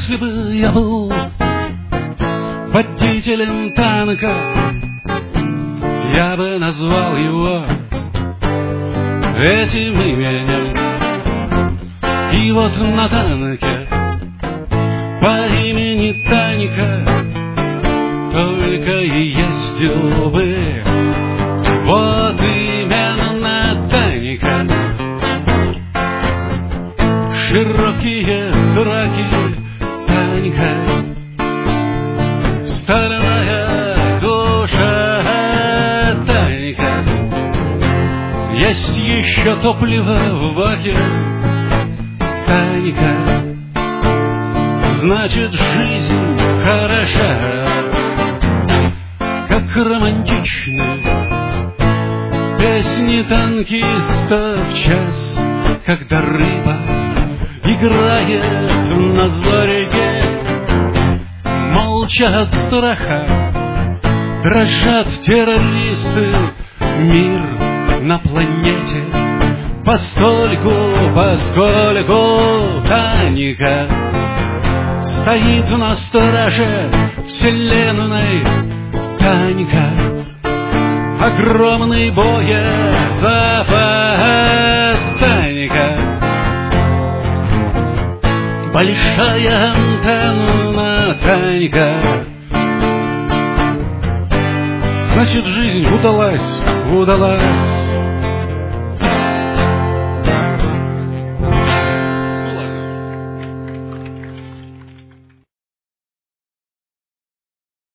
Если бы я был водителем танка, я бы назвал его этим именем. И вот на танке по имени Танька только и ездил бы. Вот именно Танька. Широкие драки, Танька, стальная душа, Танька. Есть еще топливо в баке, Танька. Значит, жизнь хороша, как романтичны песни танкиста в час, когда рыба играет на зорьке. Молча от страха дрожат террористы. Мир на планете постольку, поскольку Танька стоит на страже вселенной. Танька, огромный боезапас. Танька, большая антенна. Танька. Значит, жизнь удалась, удалась.